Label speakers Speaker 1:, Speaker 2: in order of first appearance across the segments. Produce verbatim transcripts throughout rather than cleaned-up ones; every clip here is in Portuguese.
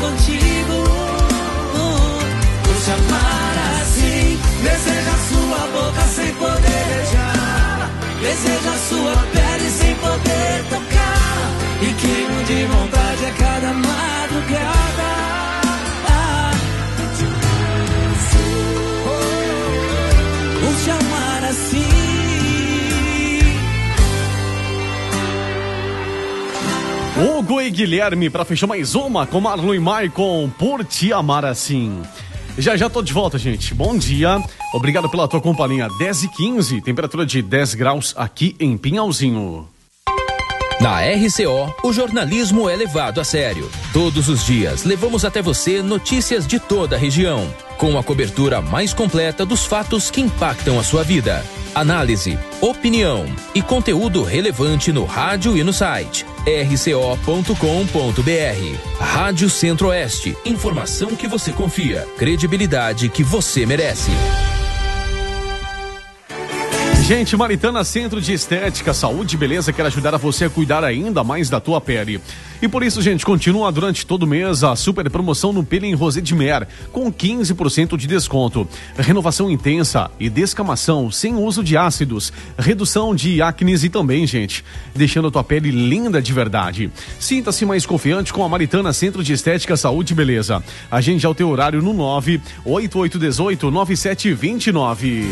Speaker 1: contigo. Por te amar assim, deseja sua boca sem poder beijar, deseja sua pele sem poder tocar, e queimo de vontade a cada madrugada. Por te amar assim.
Speaker 2: Hugo e Guilherme para fechar mais uma com Marlon e Maicon, Por te amar assim. Já já tô de volta, gente. Bom dia. Obrigado pela tua companhia. dez e quinze, temperatura de dez graus aqui em Pinhalzinho.
Speaker 3: Na R C O, o jornalismo é levado a sério. Todos os dias, levamos até você notícias de toda a região, com a cobertura mais completa dos fatos que impactam a sua vida. Análise, opinião e conteúdo relevante no rádio e no site r c o ponto com ponto b r. Rádio Centro-Oeste, informação que você confia, credibilidade que você merece.
Speaker 2: Gente, Maritana Centro de Estética, Saúde e Beleza quer ajudar a você a cuidar ainda mais da tua pele. E por isso, gente, continua durante todo o mês a super promoção no Peeling Rosé de Mer, com quinze por cento de desconto. Renovação intensa e descamação sem uso de ácidos, redução de acnes e também, gente, deixando a tua pele linda de verdade. Sinta-se mais confiante com a Maritana Centro de Estética, Saúde e Beleza. Agende ao teu horário no nove oito oito um oito nove sete dois nove.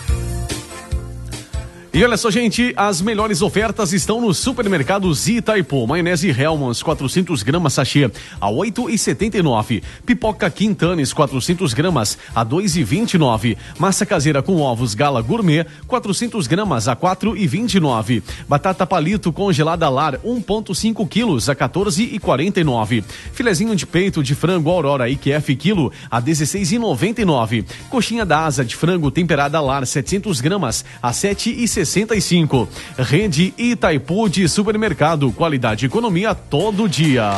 Speaker 2: E olha só, gente, as melhores ofertas estão no Supermercados Itaipu. Maionese Hellmann's quatrocentos gramas sachê a oito reais e setenta e nove centavos. Pipoca Quintanes quatrocentos gramas a dois reais e vinte e nove centavos. Massa caseira com ovos Gala Gourmet quatrocentos gramas a quatro reais e vinte e nove centavos. Batata palito congelada Lar um vírgula cinco quilos a quatorze reais e quarenta e nove centavos. Filezinho de peito de frango Aurora I Q F quilo a dezesseis reais e noventa e nove centavos. Coxinha da asa de frango temperada Lar setecentos gramas a sete reais e sessenta e cinco centavos. Rede Itaipu de supermercado, qualidade e economia todo dia.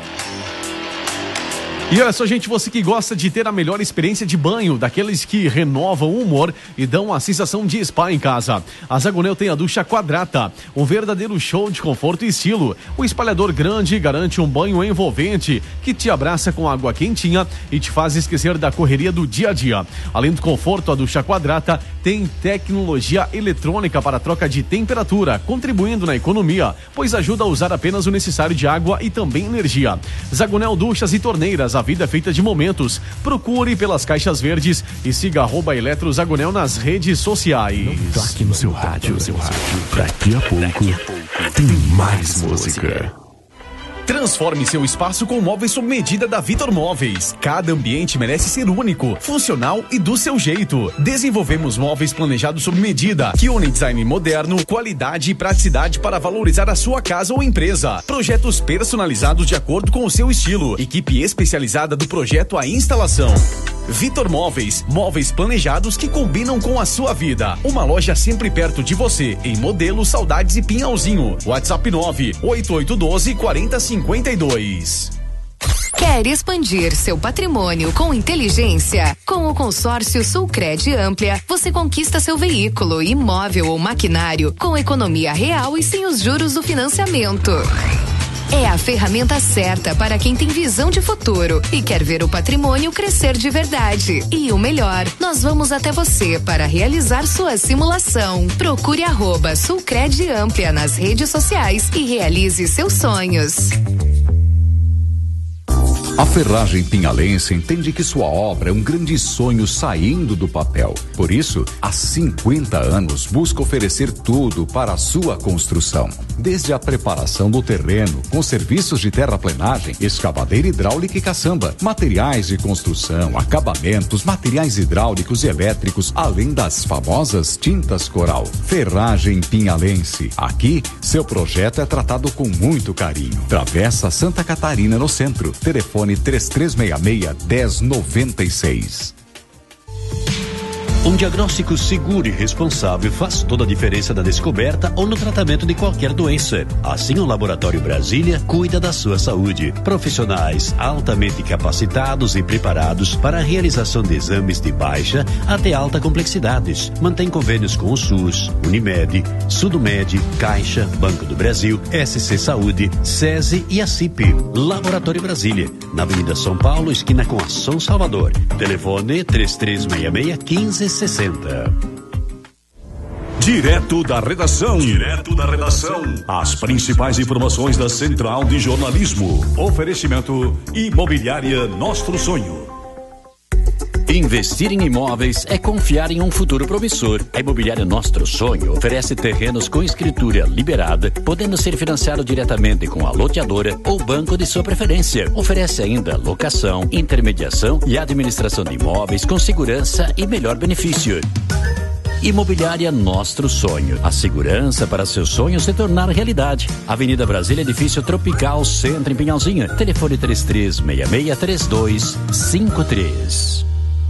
Speaker 2: E olha só, gente, você que gosta de ter a melhor experiência de banho, daqueles que renovam o humor e dão a sensação de spa em casa. A Zagonel tem a ducha Quadrata, um verdadeiro show de conforto e estilo. O espalhador grande garante um banho envolvente que te abraça com água quentinha e te faz esquecer da correria do dia a dia. Além do conforto, a ducha Quadrata tem tecnologia eletrônica para troca de temperatura, contribuindo na economia, pois ajuda a usar apenas o necessário de água e também energia. Zagonel Duchas e Torneiras, a vida é feita de momentos. Procure pelas caixas verdes e siga arroba Eletrozagonel nas redes sociais.
Speaker 4: Não toque no seu rádio, seu rádio. Daqui a pouco tem mais música.
Speaker 2: Transforme seu espaço com móveis sob medida da Vitor Móveis. Cada ambiente merece ser único, funcional e do seu jeito. Desenvolvemos móveis planejados sob medida, que unem design moderno, qualidade e praticidade para valorizar a sua casa ou empresa. Projetos personalizados de acordo com o seu estilo. Equipe especializada do projeto à instalação. Vitor Móveis, móveis planejados que combinam com a sua vida. Uma loja sempre perto de você, em Modelo, Saudades e Pinhalzinho. WhatsApp nove oito oito um dois quatro zero cinco dois.
Speaker 5: Quer expandir seu patrimônio com inteligência? Com o consórcio Sulcred Amplia, você conquista seu veículo, imóvel ou maquinário com economia real e sem os juros do financiamento. É a ferramenta certa para quem tem visão de futuro e quer ver o patrimônio crescer de verdade. E o melhor, nós vamos até você para realizar sua simulação. Procure arroba Sulcred Amplia nas redes sociais e realize seus sonhos.
Speaker 6: A Ferragem Pinhalense entende que sua obra é um grande sonho saindo do papel. Por isso, há cinquenta anos busca oferecer tudo para a sua construção. Desde a preparação do terreno, com serviços de terraplenagem, escavadeira hidráulica e caçamba, materiais de construção, acabamentos, materiais hidráulicos e elétricos, além das famosas tintas coral. Ferragem Pinhalense. Aqui, seu projeto é tratado com muito carinho. Travessa Santa Catarina, no centro. Telefone três três seis seis, um zero nove seis.
Speaker 7: Um diagnóstico seguro e responsável faz toda a diferença na descoberta ou no tratamento de qualquer doença. Assim, o Laboratório Brasília cuida da sua saúde. Profissionais altamente capacitados e preparados para a realização de exames de baixa até alta complexidades. Mantém convênios com o SUS, Unimed, Sudomed, Caixa, Banco do Brasil, S C Saúde, SESI e a C I P. Laboratório Brasília, na Avenida São Paulo, esquina com a São Salvador. Telefone três três seis seis, um cinco sessenta.
Speaker 8: Direto da redação. Direto da redação. As principais informações da Central de Jornalismo. Oferecimento Imobiliária Nostro Sonho.
Speaker 7: Investir em imóveis é confiar em um futuro promissor. A Imobiliária Nostro Sonho oferece terrenos com escritura liberada, podendo ser financiado diretamente com a loteadora ou banco de sua preferência. Oferece ainda locação, intermediação e administração de imóveis com segurança e melhor benefício. Imobiliária Nostro Sonho. A segurança para seu sonho se tornar realidade. Avenida Brasília, Edifício Tropical, Centro, em Pinhalzinho. Telefone três três seis seis, três dois cinco três.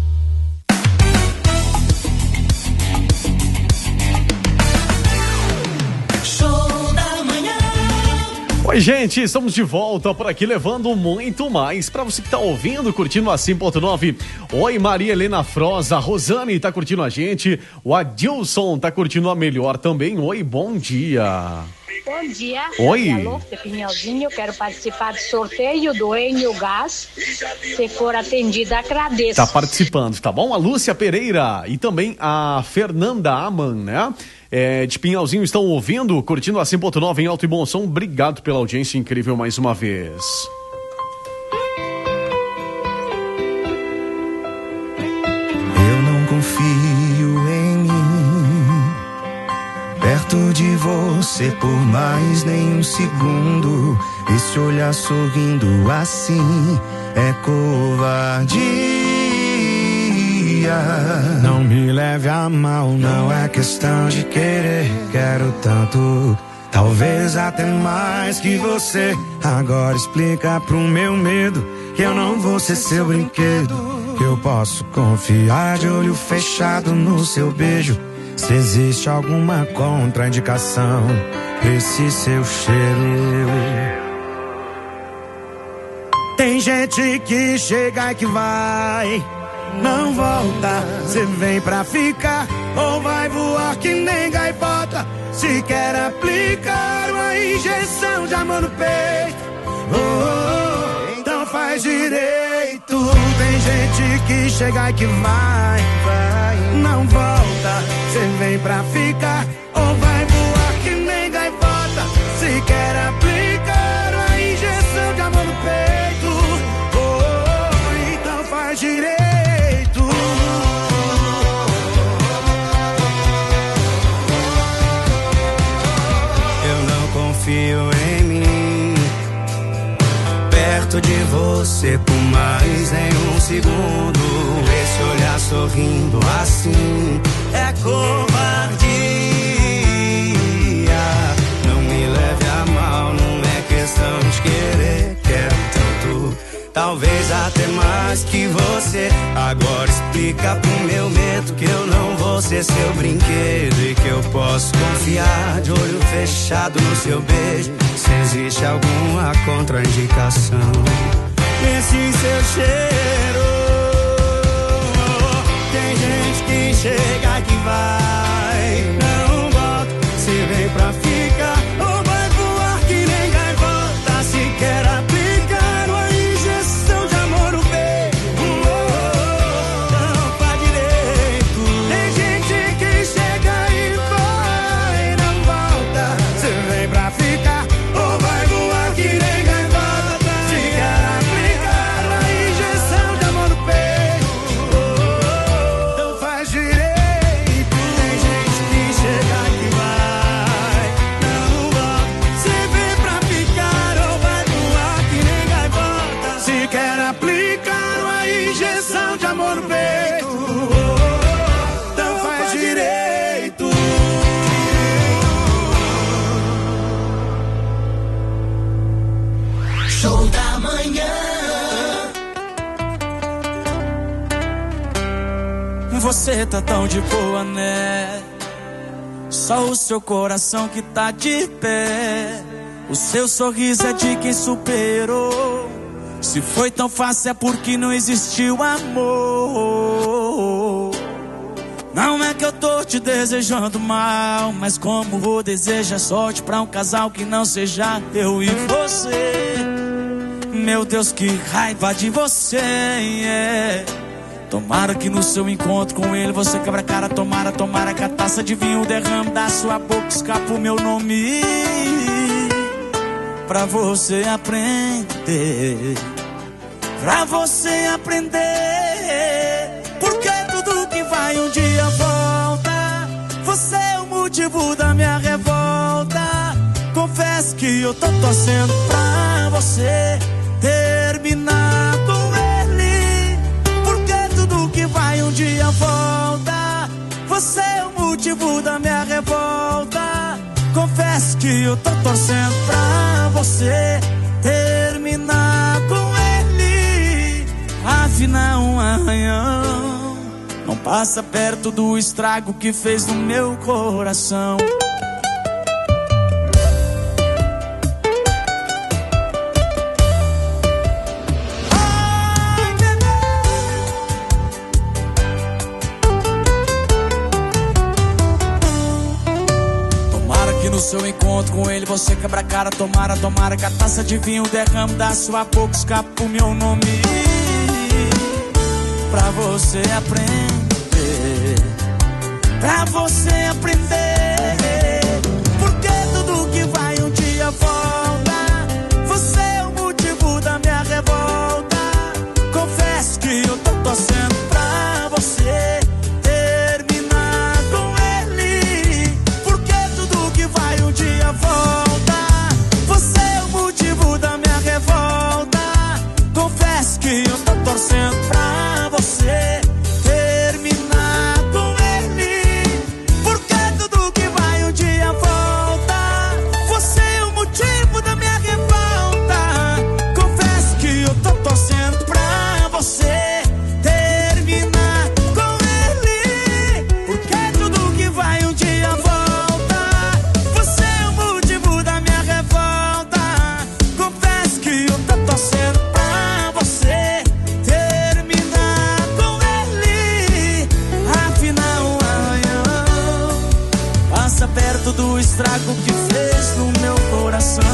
Speaker 2: Oi, gente, estamos de volta por aqui levando muito mais para você que tá ouvindo, curtindo a cem ponto nove. Oi, Maria Helena Froza, a Rosane tá curtindo a gente, o Adilson tá curtindo a melhor também. Oi, bom dia.
Speaker 9: Bom dia.
Speaker 2: Oi.
Speaker 9: Alô, de Pinhalzinho, quero participar do sorteio do Enio Gás. Se for atendida, agradeço.
Speaker 2: Tá participando, tá bom? A Lúcia Pereira e também a Fernanda Aman, né? É, de Pinhalzinho estão ouvindo, curtindo a cem ponto nove em alto e bom som. Obrigado pela audiência incrível mais uma vez.
Speaker 1: Eu não confio em mim, perto de você por mais nem um segundo. Esse olhar sorrindo assim é covardia. Não me leve a mal, não é questão de querer. Quero tanto, talvez até mais que você. Agora explica pro meu medo que eu não vou ser seu brinquedo, que eu posso confiar de olho fechado no seu beijo. Se existe alguma contraindicação, esse seu cheiro. Tem gente que chega e que vai, não volta. Cê vem pra ficar ou vai voar que nem gaivota. Se quer aplicar uma injeção de amor no peito, oh, oh, então faz direito. Tem gente que chega e que vai, vai, não volta. Cê vem pra ficar ou vai voar que nem gaivota. Se quer aplicar uma injeção de amor no peito, oh, oh, então faz direito. Confio em mim, perto de você por mais nem um segundo. Esse olhar sorrindo assim é covardia. Não me leve a mal, não é questão de querer. Quero tanto, talvez até mais que você. Agora explica pro meu medo que eu não vou ser seu brinquedo e que eu posso confiar de olho fechado no seu beijo. Se existe alguma contraindicação nesse seu cheiro. Tem gente que chega e que vai, não volta. Se vem pra ficar ou vai voar que nem gaivota. Se quer aplicar uma injeção de amor no peito, não faz direito. Tem gente que chega e vai, não volta. Se vem pra ficar ou vai voar que nem gaivota. Se quer aplicar uma injeção de amor no peito, não faz direito. Tem gente que chega e que vai, não volta. Se vem pra ficar ou vai voar que nem gaivota. Se quer aplicar uma injeção de amor no peito, não faz direito.
Speaker 10: Show da manhã.
Speaker 1: você tá tão de boa, né? Só o seu coração que tá de pé. O seu sorriso é de quem superou. Se foi tão fácil é porque não existiu amor. Não é que eu tô te desejando mal, mas como vou desejar sorte pra um casal que não seja eu e você. Meu Deus, que raiva de você, yeah. Tomara que no seu encontro com ele você quebra a cara. Tomara, tomara que a taça de vinho derrame da sua boca, escapa o meu nome. Pra você aprender, pra você aprender. Porque tudo que vai um dia volta. Você é o motivo da minha revolta. Confesso que eu tô torcendo pra você terminar com ele. Porque tudo que vai um dia volta. Você é o motivo da minha revolta. Confesso que eu tô torcendo pra você terminar com ele. Afinal, um arranhão não passa perto do estrago que fez no meu coração. No seu encontro com ele você quebra a cara. Tomara, tomara que a taça de vinho derrame da sua boca, escapa o meu nome. Pra você aprender, pra você aprender. Porque tudo que vai um dia volta. Você é o motivo da minha revolta. Confesso que eu tô torcendo pra você terminar com ele. Porque tudo que vai um dia volta. Você é o motivo da minha revolta. Confesso que eu tô torcendo pra você terminar com ele. Porque tudo que vai um dia volta. Você é o motivo da minha revolta. Confesso que eu tô torcendo pra você terminar com ele. Porque tudo que vai um dia volta. Você é o motivo da minha revolta. Confesso que eu tô torcendo pra você terminar com ele. Afinal, um arranhão passa perto do estrago que fez no meu coração.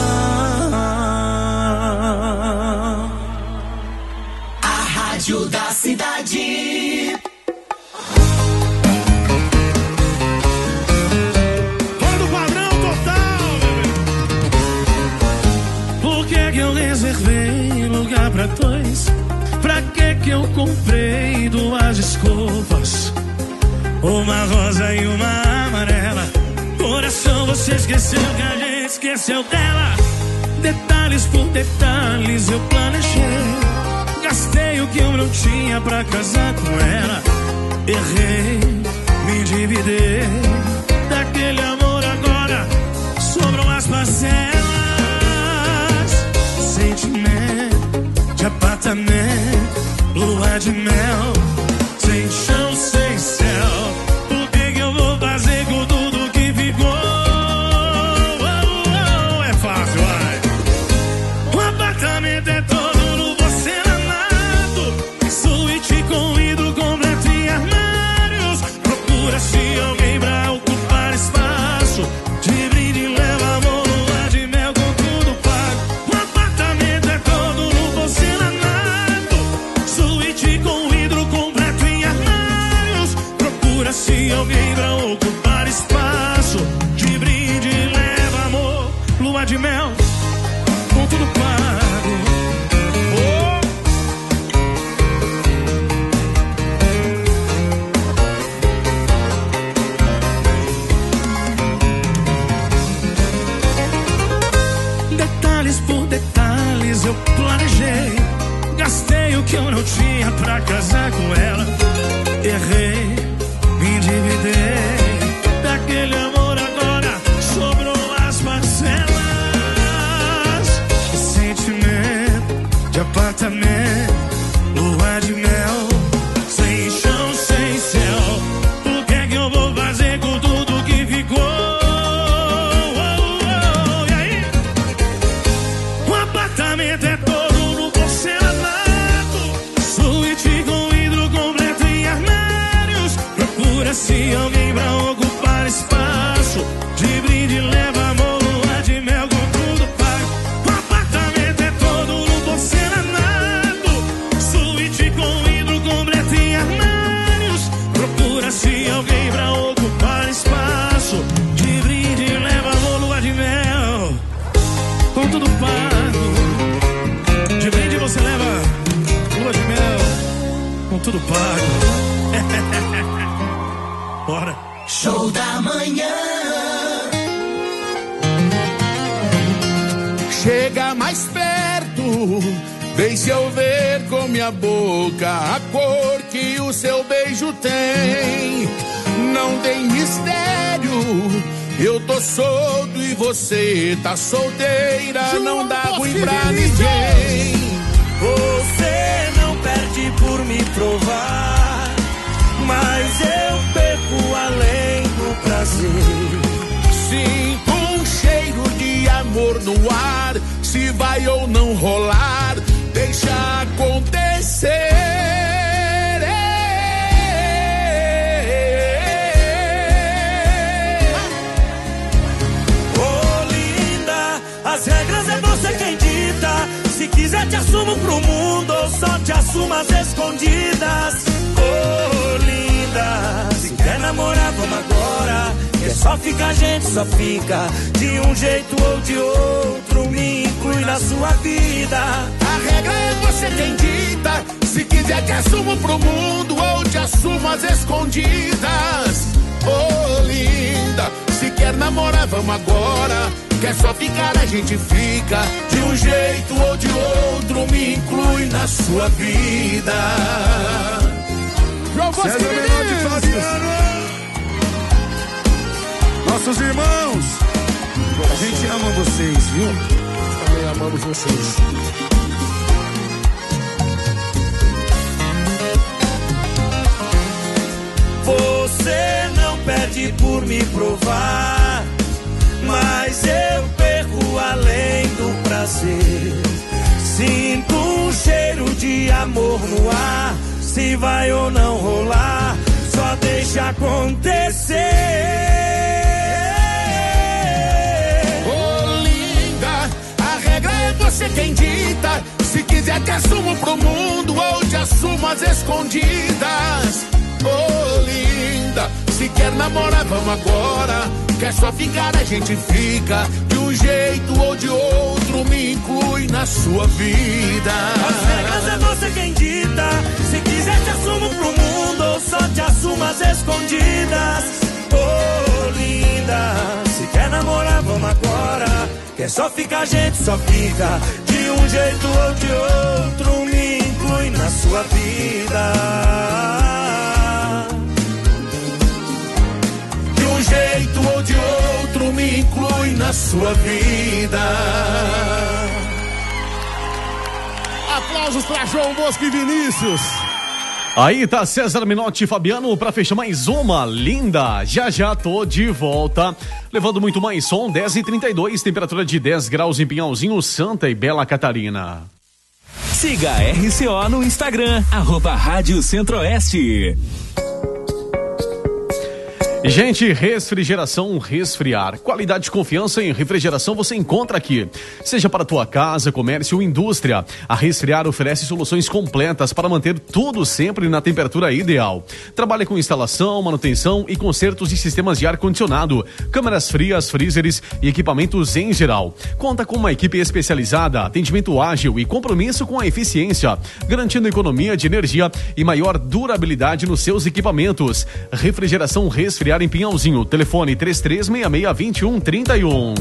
Speaker 10: A rádio da cidade.
Speaker 11: Todo padrão total, bebê. Por que que eu reservei lugar pra dois? Pra que que eu comprei duas escovas? Uma rosa e uma amarela. Coração, você esqueceu que a gente esqueceu dela. Detalhes por detalhes eu planejei. Gastei o que eu não tinha pra casar com ela. Errei, me endividei. Daquele amor agora sobram as parcelas. Sentimento de apartamento, lua de mel, sem chão, sem céu. O que que eu vou fazer com tudo que ficou? Oh, oh, é fácil, vai. O apartamento é todo no porcelanato, suíte com vidro completo e armários. Procura-se alguém pra ocupar espaço. De brinde leva amor, lua de mel com tudo pago. O apartamento é todo no porcelanato, suíte com vidro completo em armários. Procura-se alguém pra ocupar espaço. De brinde leva amor, lua de mel com tudo pago. Oh. Detalhes por detalhes eu planejei. Gastei o que eu não tinha pra casar com ela. Errei, me endividei. Daquele amor agora sobrou as parcelas. Sentimento de apartamento, lua de mel, sem chão, sem céu. tudo pago. Bora.
Speaker 10: Show da manhã.
Speaker 12: Chega mais perto, deixa eu ver com minha boca a cor que o seu beijo tem. Não tem mistério, eu tô solto e você tá solteira, não dá ruim pra ninguém.
Speaker 1: Você não perde por me provar, mas eu perco além do prazer.
Speaker 12: Sinto um cheiro de amor no ar, se vai ou não rolar, deixa acontecer.
Speaker 1: As regras é você quem dita. Se quiser te assumo pro mundo ou só te assumo às escondidas. Oh, linda, se quer namorar, vamos agora. Que só fica a gente, só fica. De um jeito ou de outro, me inclui na sua vida.
Speaker 12: A regra é você quem dita. Se quiser te assumo pro mundo ou te assumo às escondidas. Oh, linda, se quer namorar, vamos agora. Quer só ficar, a gente fica. De um jeito ou de outro, me inclui na sua vida.
Speaker 13: João Bosco Vinícius. Nossos irmãos, a gente ama vocês, viu? Nós também amamos vocês.
Speaker 1: Você não perde por me provar, mas eu perco além do prazer. Sinto um cheiro de amor no ar, se vai ou não rolar, só deixa acontecer.
Speaker 12: Oh, linda, a regra é você quem dita. Se quiser te assumo pro mundo ou te assumo às escondidas. Oh, linda, se quer namorar, vamos agora. Quer só ficar, a gente fica. De um jeito ou de outro, me inclui na sua vida.
Speaker 1: As regras é você quem dita. Se quiser te assumo pro mundo ou só te assumo às escondidas. Oh, linda, se quer namorar, vamos agora. Quer só ficar, a gente só fica. De um jeito ou de outro, me inclui na sua vida. De um jeito ou de outro, me inclui na sua vida.
Speaker 13: Aplausos para João Bosco e Vinícius.
Speaker 2: Aí tá César Menotti e Fabiano pra fechar mais uma linda. Já já tô de volta, levando muito mais som. Dez e trinta e dois, temperatura de dez graus em Pinhalzinho, Santa e Bela Catarina.
Speaker 14: Siga a R C O no Instagram, arroba Rádio Centro-Oeste.
Speaker 2: Gente, refrigeração Resfriar. Qualidade e confiança em refrigeração você encontra aqui. Seja para tua casa, comércio ou indústria, a Resfriar oferece soluções completas para manter tudo sempre na temperatura ideal. Trabalha com instalação, manutenção e consertos de sistemas de ar-condicionado, câmeras frias, freezers e equipamentos em geral. Conta com uma equipe especializada, atendimento ágil e compromisso com a eficiência, garantindo economia de energia e maior durabilidade nos seus equipamentos. Refrigeração Resfriar em Pinhalzinho, telefone três três seis seis, dois um três um.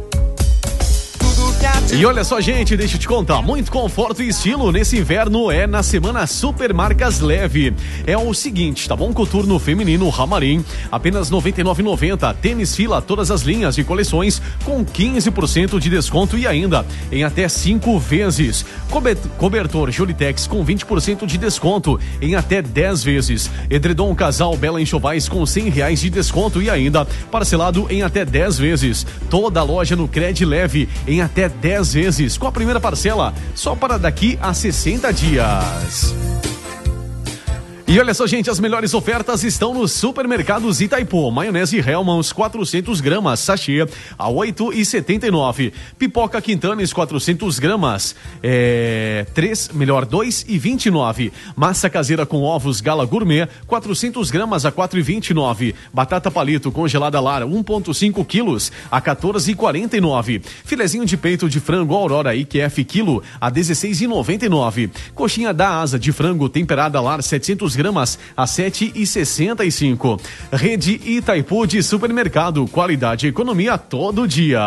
Speaker 2: E olha só, gente, deixa eu te contar, muito conforto e estilo nesse inverno é na semana Super Marcas Leve. É o seguinte, tá bom? Coturno feminino Ramarim, apenas noventa e nove reais e noventa centavos. Tênis Fila, todas as linhas e coleções com quinze por cento de desconto e ainda em até cinco vezes. Cobertor Jolitex com vinte por cento de desconto em até dez vezes. Edredom Casal Bela Enxovais com cem reais de desconto e ainda parcelado em até dez vezes. Toda a loja no Cred Leve em até dez vezes, com a primeira parcela só para daqui a sessenta dias. E olha só, gente, as melhores ofertas estão nos supermercados Itaipu. Maionese Hellmann's quatrocentos gramas, sachê a oito e setenta e nove. Pipoca Quintanes quatrocentos gramas, é, três, melhor, dois e vinte e nove. Massa caseira com ovos Gala Gourmet, quatrocentos gramas a quatro e vinte e nove. Batata palito congelada Lara, um ponto cinco quilos a quatorze e quarenta e nove. Filezinho de peito de frango Aurora I Q F quilo a dezesseis e noventa e nove. Coxinha da asa de frango temperada Lar setecentos gramas a sete e sessenta e cinco. Rede Itaipu de supermercado, qualidade e economia todo dia.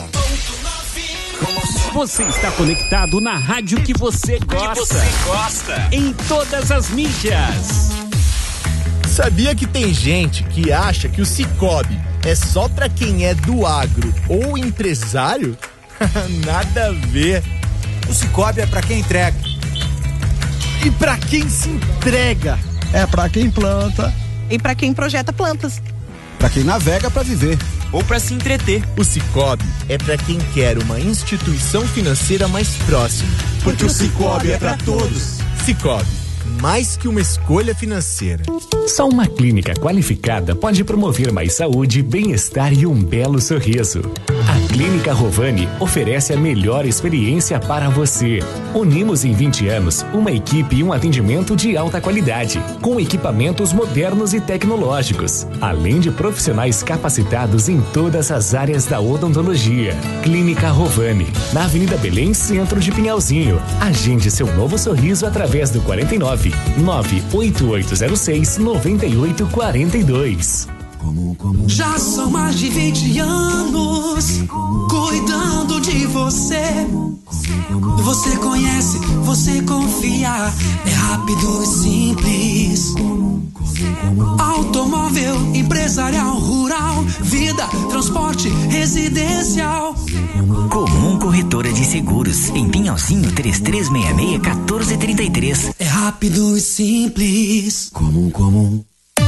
Speaker 15: Você está conectado na rádio que você gosta. Que você gosta. Em todas as mídias.
Speaker 16: Sabia que tem gente que acha que o Cicobi é só pra quem é do agro ou empresário? Nada a ver.
Speaker 17: O Cicobi é pra quem entrega.
Speaker 16: E pra quem se entrega?
Speaker 17: É pra quem planta.
Speaker 18: E pra quem projeta plantas.
Speaker 17: Pra quem navega pra viver.
Speaker 15: Ou pra se entreter.
Speaker 16: O Cicobi é pra quem quer uma instituição financeira mais próxima.
Speaker 17: Porque, Porque o Cicobi é pra todos.
Speaker 16: Cicobi, mais que uma escolha financeira.
Speaker 19: Só uma clínica qualificada pode promover mais saúde, bem-estar e um belo sorriso. A Clínica Rovani oferece a melhor experiência para você. Unimos em vinte anos uma equipe e um atendimento de alta qualidade, com equipamentos modernos e tecnológicos, além de profissionais capacitados em todas as áreas da odontologia. Clínica Rovani, na Avenida Belém, centro de Pinhalzinho. Agende seu novo sorriso através do quarenta e nove, nove oito oito zero seis, nove oito quatro dois.
Speaker 1: Já são mais de vinte anos cuidando de você. Você conhece, você confia. É rápido e simples. Automóvel, empresarial, rural, vida, transporte, residencial.
Speaker 20: Comum Corretora de Seguros, em Pinhalzinho, três três seis seis, um quatro três três.
Speaker 1: É rápido e simples. Comum, comum.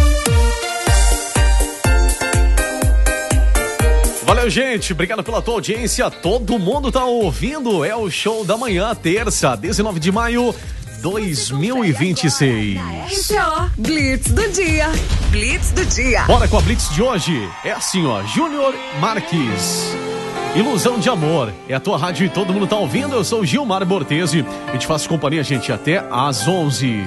Speaker 2: Valeu, gente. Obrigado pela tua audiência. Todo mundo tá ouvindo. É o Show da Manhã, terça, dezenove de maio, dois mil e vinte e seis.
Speaker 5: R C O Blitz do dia. Blitz do dia.
Speaker 2: Bora com a Blitz de hoje. É assim, ó. Júnior Marques. Ilusão de Amor. É a tua rádio e todo mundo tá ouvindo. Eu sou o Gilmar Bortesi e te faço companhia, gente, até às onze.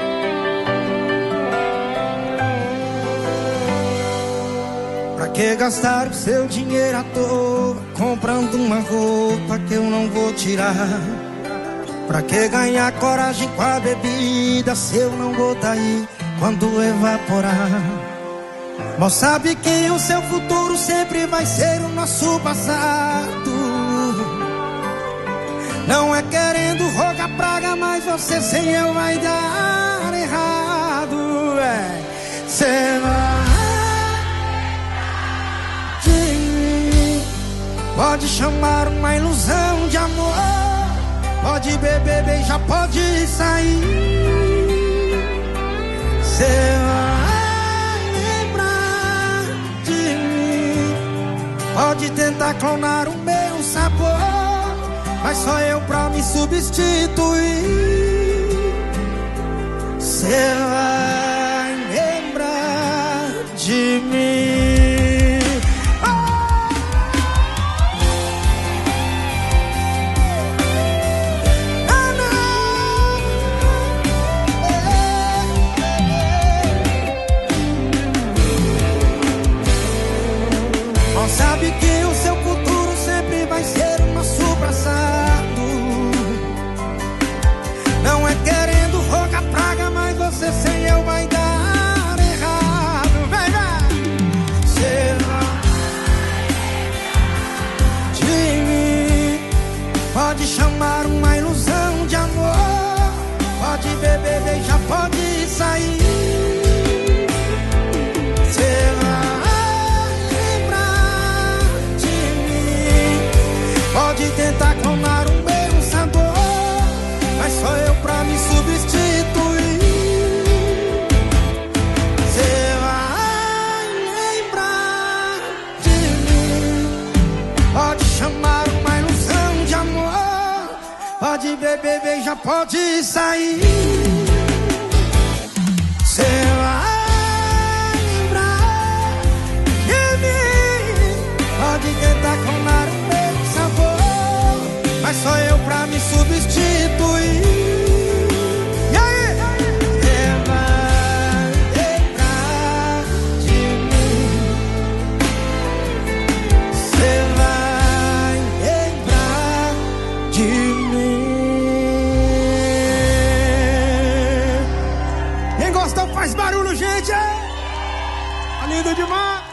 Speaker 21: Pra que gastar o seu dinheiro à toa comprando uma roupa que eu não vou tirar? Pra que ganhar coragem com a bebida se eu não vou tá aí quando evaporar? Mas sabe que o seu futuro sempre vai ser o nosso passado. Não é querendo rogar praga, mas você sem eu vai dar errado. É, cê vai de mim. Pode chamar uma ilusão de amor. Pode beber, beijar, pode sair. Cê vai lembrar de mim. Pode tentar clonar o meu sabor, mas só eu pra me substituir. Cê vai lembrar de mim. Sabe que o seu futuro sempre vai ser o nosso passado. Não é querendo rogar praga, mas você sem eu vai dar errado. Vem, vem. Você vai de mim. Pode chamar uma ilusão de amor. Pode beber, beijar, pode sair. Você vai Pode tentar clonar o meu sabor, mas só eu pra me substituir. Cê vai lembrar de mim. Pode chamar uma ilusão de amor. Pode beber, beijar, pode sair.
Speaker 13: Mais barulho, gente! Tá lindo demais!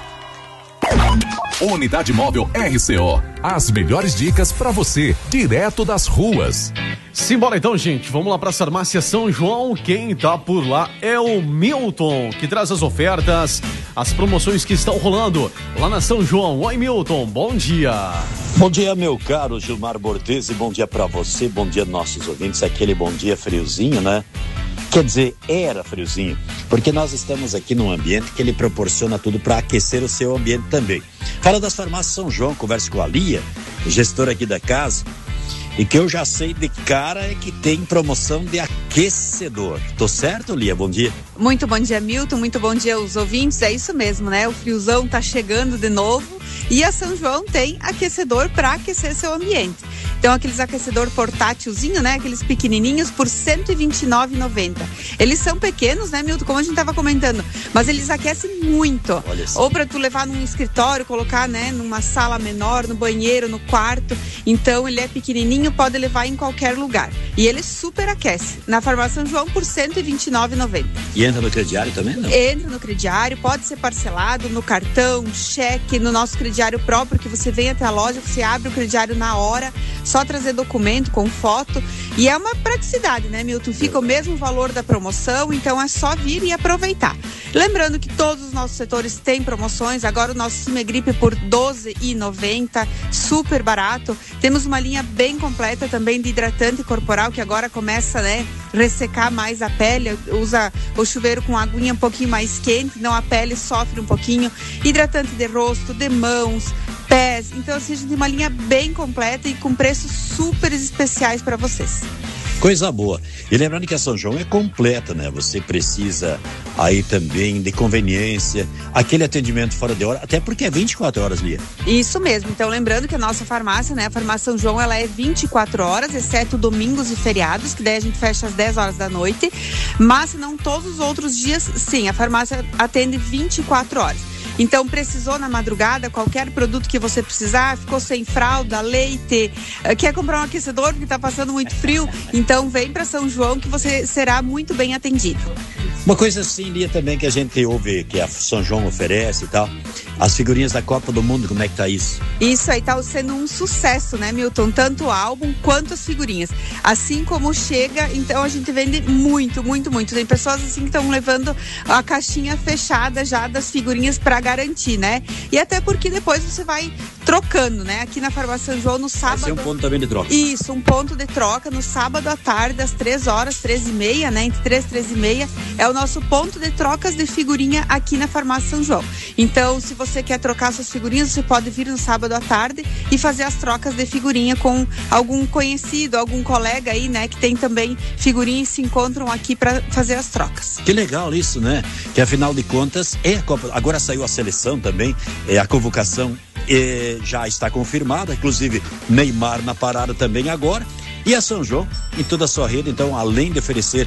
Speaker 4: Unidade Móvel R C O. As melhores dicas pra você, direto das ruas.
Speaker 2: Simbora então, gente. Vamos lá pra Farmácia São João. Quem tá por lá é o Milton, que traz as ofertas, as promoções que estão rolando lá na São João. Oi, Milton, bom dia.
Speaker 3: Bom dia, meu caro Gilmar Bortese. Bom dia pra você, bom dia nossos ouvintes. Aquele bom dia friozinho, né? Quer dizer, era friozinho, porque nós estamos aqui num ambiente que ele proporciona tudo para aquecer o seu ambiente também. Fala das farmácias São João, converso com a Lia, gestora aqui da casa, e que eu já sei de cara é que tem promoção de aquecedor. Tô certo, Lia? Bom dia.
Speaker 22: Muito bom dia, Milton, muito bom dia aos ouvintes. É isso mesmo, né? O friozão tá chegando de novo e a São João tem aquecedor para aquecer seu ambiente. Então, aqueles aquecedor portátilzinho, né? Aqueles pequenininhos por cento e vinte e nove reais e noventa centavos. Eles são pequenos, né, Milton? Como a gente tava comentando, mas eles aquecem muito. Ou para tu levar num escritório, colocar, né, numa sala menor, no banheiro, no quarto. Então, ele é pequenininho, pode levar em qualquer lugar. E ele super aquece. Na Farmácia São João por cento e vinte e nove reais e noventa centavos.
Speaker 3: E entra no crediário também, não?
Speaker 22: Entra no crediário, pode ser parcelado no cartão, cheque, no nosso crediário próprio, que você vem até a loja, você abre o crediário na hora, só trazer documento com foto, e é uma praticidade, né, Milton? Fica o mesmo valor da promoção, então é só vir e aproveitar. Lembrando que todos os nossos setores têm promoções. Agora o nosso Cimegripe por doze reais e noventa centavos, super barato. Temos uma linha bem completa também de hidratante corporal, que agora começa, né, ressecar mais a pele, usa o chuveiro com aguinha um pouquinho mais quente, então a pele sofre um pouquinho. Hidratante de rosto, de mãos, pés. Então, assim, a gente tem uma linha bem completa e com preços super especiais para vocês.
Speaker 3: Coisa boa. E lembrando que a São João é completa, né? Você precisa aí também de conveniência, aquele atendimento fora de hora, até porque é vinte e quatro horas, Lia.
Speaker 22: Isso mesmo. Então, lembrando que a nossa farmácia, né? A Farmácia São João, ela é vinte e quatro horas, exceto domingos e feriados, que daí a gente fecha às dez horas da noite. Mas, não todos os outros dias, sim, a farmácia atende vinte e quatro horas. Então, precisou na madrugada, qualquer produto que você precisar, ficou sem fralda, leite, quer comprar um aquecedor porque está passando muito frio, então vem para São João que você será muito bem atendido.
Speaker 3: Uma coisa assim, Lia, também que a gente ouve que a São João oferece e tal, as figurinhas da Copa do Mundo, como é que tá isso?
Speaker 22: Isso aí tá sendo um sucesso, né, Milton? Tanto o álbum quanto as figurinhas. Assim como chega, então a gente vende muito, muito, muito. Tem pessoas assim que estão levando a caixinha fechada já das figurinhas para garantir, né? E até porque depois você vai trocando, né? Aqui na Farmácia São João, no sábado...
Speaker 3: Vai ser um ponto também de troca.
Speaker 22: Isso, um ponto de troca no sábado à tarde, às três horas, três e meia, né? Entre três e três e meia, é o nosso ponto de trocas de figurinha aqui na Farmácia São João. Então, se você quer trocar suas figurinhas, você pode vir no sábado à tarde e fazer as trocas de figurinha com algum conhecido, algum colega aí, né? Que tem também figurinha e se encontram aqui para fazer as trocas.
Speaker 3: Que legal isso, né? Que afinal de contas, é a Copa... Agora saiu a seleção também, é a convocação é, já está confirmada, inclusive Neymar na parada também agora, e a São João em toda a sua rede, então além de oferecer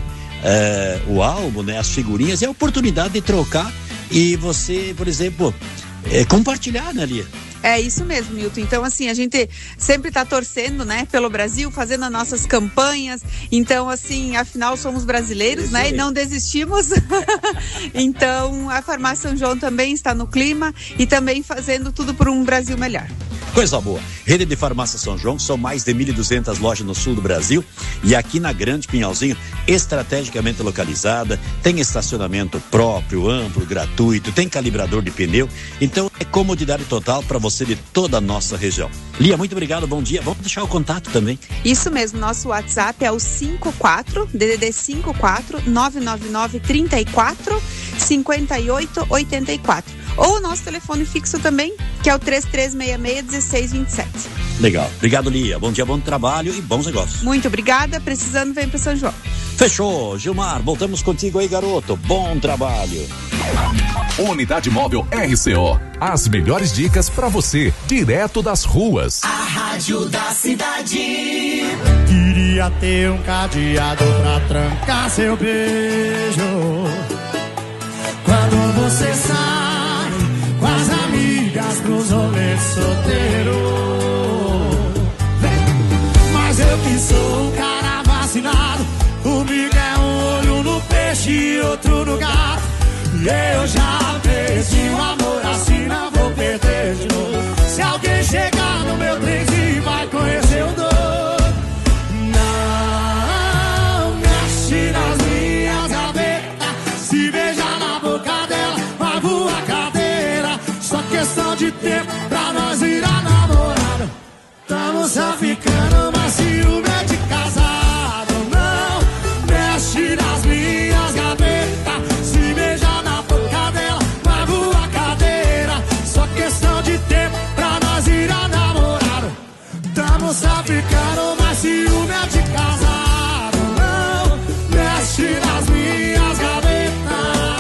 Speaker 3: é, o álbum, né, as figurinhas, é a oportunidade de trocar e você, por exemplo, é, compartilhar, né, Lia?
Speaker 22: É isso mesmo, Milton. Então, assim, a gente sempre tá torcendo, né, pelo Brasil, fazendo as nossas campanhas. Então, assim, afinal somos brasileiros, isso, né, aí. E não desistimos. Então, a Farmácia São João também está no clima e também fazendo tudo por um Brasil melhor.
Speaker 3: Coisa boa. Rede de Farmácia São João, são mais de mil e duzentas lojas no sul do Brasil e aqui na Grande Pinhalzinho, estrategicamente localizada, tem estacionamento próprio, amplo, gratuito, tem calibrador de pneu, então é comodidade total para você de toda a nossa região. Lia, muito obrigado, bom dia. Vamos deixar o contato também.
Speaker 22: Isso mesmo, nosso WhatsApp é o cinco quatro, D D D cinco quatro, nove nove nove, trinta e quatro, cinquenta e oito, oitenta e quatro. Ou o nosso telefone fixo também, que é o três três seis seis, um seis dois sete.
Speaker 3: Legal. Obrigado, Lia. Bom dia, bom trabalho e bons negócios.
Speaker 22: Muito obrigada. Precisando, vem para São João.
Speaker 3: Fechou. Gilmar, voltamos contigo aí, garoto. Bom trabalho.
Speaker 4: Unidade Móvel R C O. As melhores dicas para você, direto das ruas.
Speaker 10: A rádio da cidade.
Speaker 11: Queria ter um cadeado pra trancar seu beijo. Quando você sai com as amigas pros rolês solteiro. Mas eu que sou um cara vacinado, comigo é um olho no peixe peixe e outro no gato. Eu já perdi o amor, assim não vou perder de novo. Se alguém chegar no meu trenzinho vai conhecer o dono. Não mexe nas minhas gavetas, se beijar na boca dela vai voar cadeira. Só questão de tempo pra nós virar namorado. Tamo só ficando, mas ciúme é de casado. Não mexe nas minhas gavetas, se beijar na boca dela vai voar cadeira. Só questão de tempo pra nós virar namorado. Tamo só ficando, mas ciúme é de casado. Não mexe nas minhas gavetas.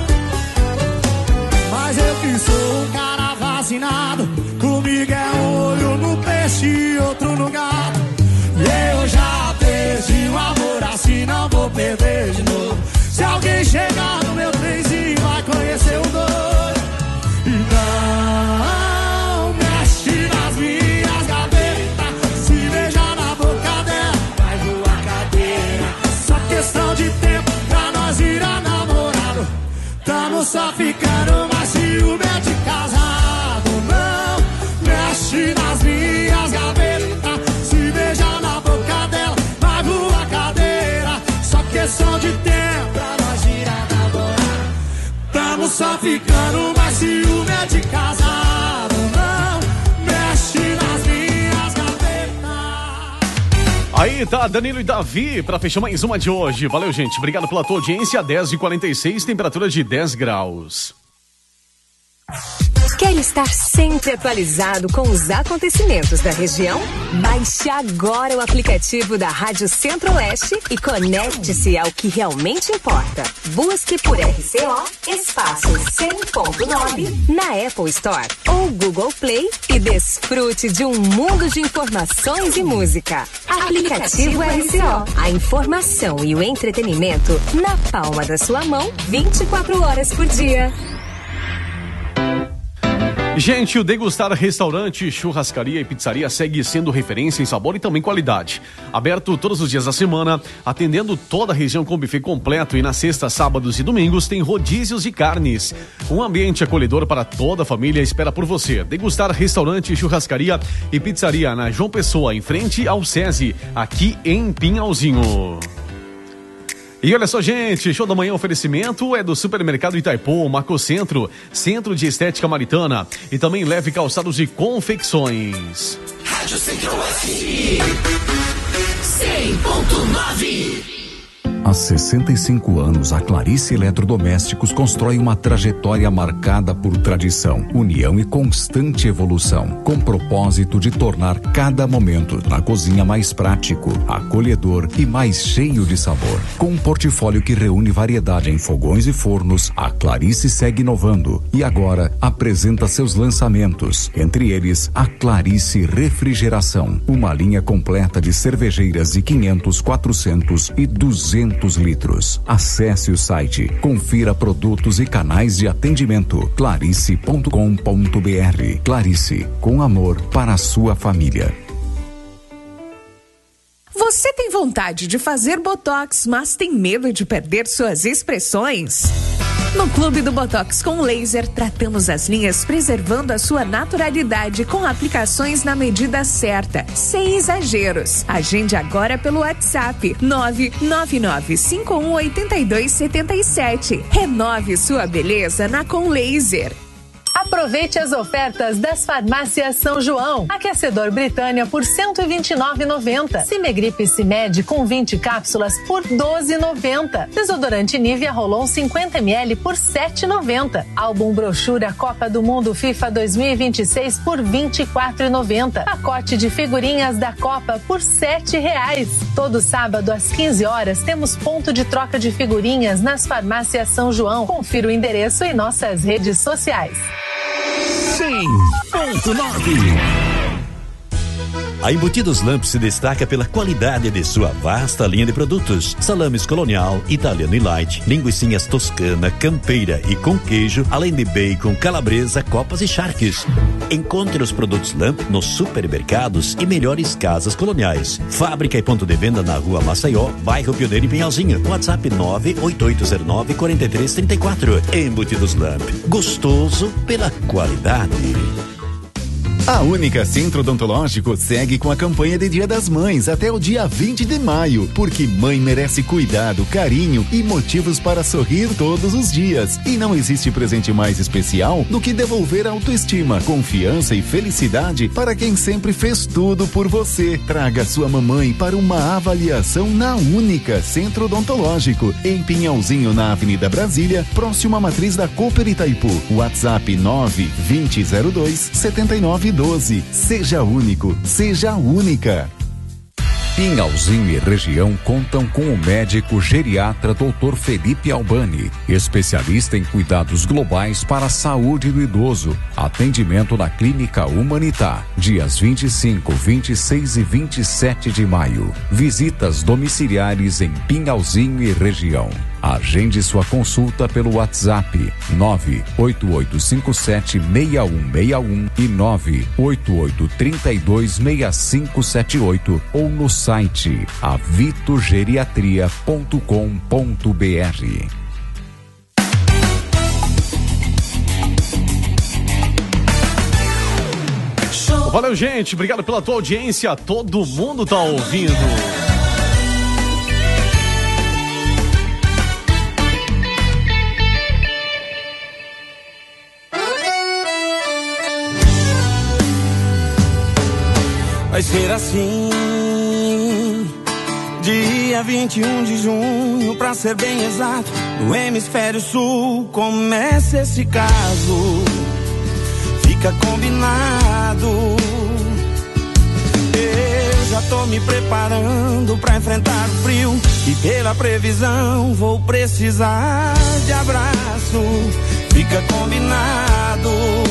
Speaker 11: Mas eu que sou um cara vacinado, comigo é um olho no peixe e outro no gato. Eu já perdi o amor, assim não vou perder de novo. Se alguém chegar no meu trenzinho vai conhecer o doido. Não mexe nas minhas gavetas, se beijar na boca dela vai voar cadeira. Só questão de tempo pra nós virar namorado. Tamo só ficando, mas ciúme é de casado. Não mexe nas minhas gavetas, se beijar na boca dela vai voar cadeira. Só questão de tempo pra nós virar namorado. Tamo só ficando, mas ciúme é de casado. Não mexe nas minhas gavetas.
Speaker 2: Aí tá, Danilo e Davi, pra fechar mais uma de hoje. Valeu, gente. Obrigado pela tua audiência. dez e quarenta e seis, temperatura de dez graus.
Speaker 6: Quer estar sempre atualizado com os acontecimentos da região? Baixe agora o aplicativo da Rádio Centro-Oeste e conecte-se ao que realmente importa. Busque por R C O espaço cem ponto nove na Apple Store ou Google Play e desfrute de um mundo de informações e música. Aplicativo R C O. A informação e o entretenimento na palma da sua mão, vinte e quatro horas por dia.
Speaker 2: Gente, o Degustar Restaurante, Churrascaria e Pizzaria segue sendo referência em sabor e também qualidade. Aberto todos os dias da semana, atendendo toda a região com buffet completo, e na sexta, sábados e domingos tem rodízios de carnes. Um ambiente acolhedor para toda a família espera por você. Degustar Restaurante, Churrascaria e Pizzaria na João Pessoa, em frente ao SESI, aqui em Pinhalzinho. E olha só, gente, show da manhã, oferecimento é do Supermercado Itaipu, Macocentro, Centro de Estética Maritana e também Leve Calçados e Confecções.
Speaker 10: Rádio Centro-Oeste cem ponto nove.
Speaker 4: Há sessenta e cinco anos, a Clarice Eletrodomésticos constrói uma trajetória marcada por tradição, união e constante evolução, com propósito de tornar cada momento na cozinha mais prático, acolhedor e mais cheio de sabor. Com um portfólio que reúne variedade em fogões e fornos, a Clarice segue inovando e agora apresenta seus lançamentos, entre eles a Clarice Refrigeração, uma linha completa de cervejeiras de quinhentos, quatrocentos e duzentos litros. Acesse o site, confira produtos e canais de atendimento clarice ponto com ponto br. Clarice, com amor para a sua família.
Speaker 8: Você tem vontade de fazer botox, mas tem medo de perder suas expressões? No Clube do Botox com Laser, tratamos as linhas preservando a sua naturalidade com aplicações na medida certa, sem exageros. Agende agora pelo WhatsApp nove nove nove cinco um oito dois sete sete. Renove sua beleza na Com Laser.
Speaker 23: Aproveite as ofertas das farmácias São João. Aquecedor Britânia por cento e vinte e nove reais e noventa centavos. Cimegripe Cimed com vinte cápsulas por doze reais e noventa centavos. Desodorante Nivea Rolon cinquenta mililitros por sete reais e noventa centavos. Álbum brochura Copa do Mundo FIFA dois mil e vinte e seis por vinte e quatro reais e noventa centavos. Pacote de figurinhas da Copa por sete reais. Todo sábado às quinze horas temos ponto de troca de figurinhas nas farmácias São João. Confira o endereço em nossas redes sociais.
Speaker 10: cem ponto nove.
Speaker 7: A Embutidos Lamp se destaca pela qualidade de sua vasta linha de produtos. Salames colonial, italiano e light, linguicinhas toscana, campeira e com queijo, além de bacon, calabresa, copas e charques. Encontre os produtos Lamp nos supermercados e melhores casas coloniais. Fábrica e ponto de venda na rua Maceió, bairro Pioneiro e Pinhalzinho. WhatsApp nove oito oito zero nove quatro três três quatro. Embutidos Lamp. Gostoso pela qualidade.
Speaker 9: A Única Centro Odontológico segue com a campanha de Dia das Mães até o dia vinte de maio, porque mãe merece cuidado, carinho e motivos para sorrir todos os dias. E não existe presente mais especial do que devolver autoestima, confiança e felicidade para quem sempre fez tudo por você. Traga sua mamãe para uma avaliação na Única Centro Odontológico, em Pinhalzinho, na Avenida Brasília, próximo à matriz da Cooper Itaipu. WhatsApp nove dois zero zero dois sete nove doze. Seja único, seja única.
Speaker 4: Pinhalzinho e região contam com o médico geriatra doutor Felipe Albani, especialista em cuidados globais para a saúde do idoso. Atendimento na Clínica Humanitar, dias vinte e cinco, vinte e seis e vinte e sete de maio. Visitas domiciliares em Pinhalzinho e região. Agende sua consulta pelo WhatsApp nove oito oito cinco sete seis um seis um e nove oito oito três dois seis cinco sete oito ou no site avitogeriatria ponto com ponto br.
Speaker 2: Valeu, gente. Obrigado pela tua audiência. Todo mundo tá ouvindo.
Speaker 21: Vai ser assim, dia vinte e um de junho, pra ser bem exato, no hemisfério sul começa esse caso. Fica combinado, eu já tô me preparando pra enfrentar o frio e pela previsão vou precisar de abraço. Fica combinado,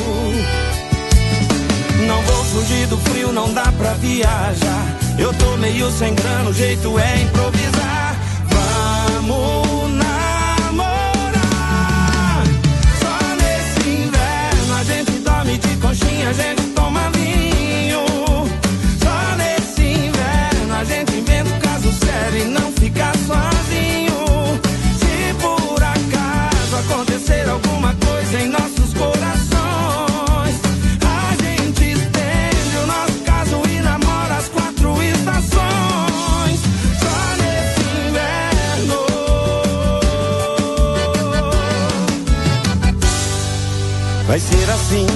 Speaker 21: não vou fugir do frio, não dá pra viajar. Eu tô meio sem grana, o jeito é improvisar. Vamos namorar. Só nesse inverno a gente dorme de conchinha, a gente toma vinho. Só nesse inverno a gente inventa um caso sério e não fica sozinho. Se por acaso acontecer alguma coisa em nossos corações, vai ser assim,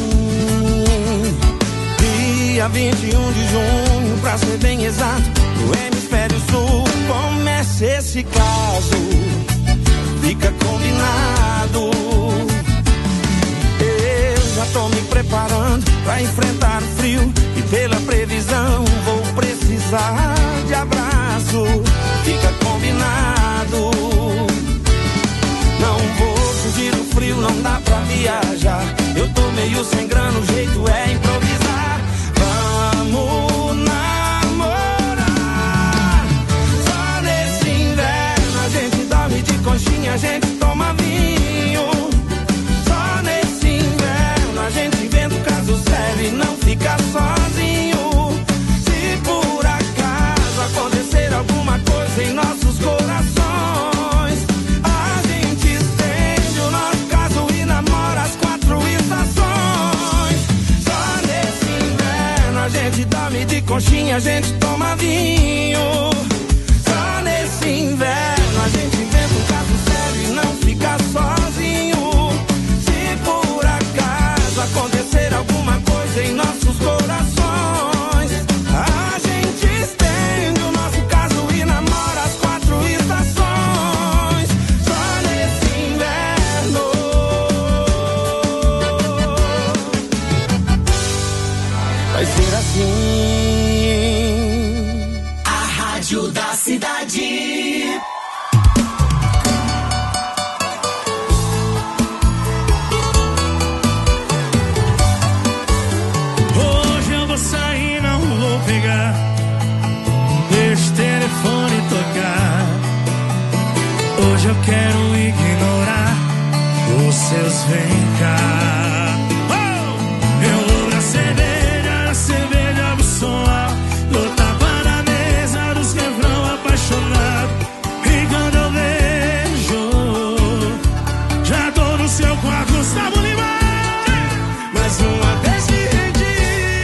Speaker 21: dia vinte e um de junho, pra ser bem exato, no hemisfério sul começa esse caso. Fica combinado, eu já tô me preparando pra enfrentar o frio e pela previsão vou precisar de abraço. Fica combinado, não vou fugir do frio, não dá pra viajar. Eu tô meio sem grana, o jeito é improvisar. Vamos namorar. Só nesse inverno a gente dorme de conchinha, a gente toma vinho. Só nesse inverno a gente inventa um caso sério e não fica sozinho. Se por acaso acontecer alguma coisa em nossos corações, a gente dorme de conchinha, a gente toma vinho. Só nesse inverno a gente inventa um caso sério e não fica sozinho. Se por acaso acontecer alguma coisa em nossos corações, a gente estende o nosso caso e namora as quatro estações. Só nesse inverno vai ser assim.
Speaker 11: eu quero ignorar os seus vem cá. Oh! Eu vou na cerveja, na cerveja do som alto, dou tapa na mesa dos refrão apaixonado. E quando eu vejo, já tô no seu quarto, Gustavo Lima. Mais uma vez me rendi,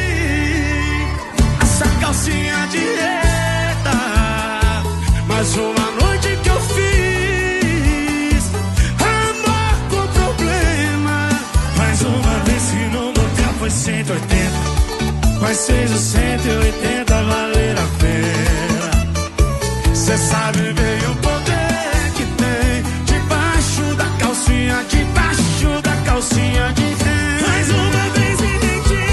Speaker 11: essa calcinha de reta. Mais uma noite que eu fiz amor com problema. Mais uma vez que no motel foi cento e oitenta, mas fez os cento e oitenta valer a pena. Cê sabe bem o poder que tem debaixo da calcinha, debaixo da calcinha de renda. Mais uma vez me menti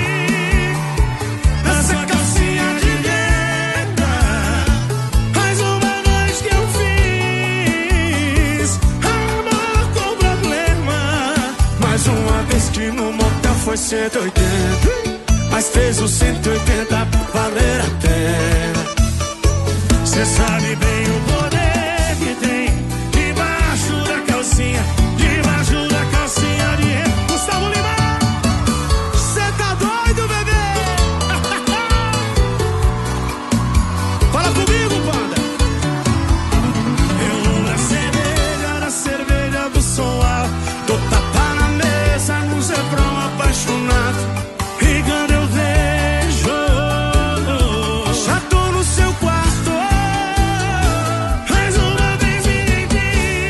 Speaker 11: nessa calcinha de renda. Mais uma noite que eu fiz amor com problema. Mais uma vez que no motel foi cento e oitenta, mas fez os cento e oitenta valer a pena. Cê sabe bem o poder que tem debaixo da calcinha, debaixo da calcinha de renda. Gustavo Lima, cê tá doido, bebê? Fala comigo, banda. Eu vou na cerveja, na cerveja do som alto, dou tapa na mesa, no refrão apaixonado. E quando eu vejo, já tô no seu quarto. Mais uma vez me rendi,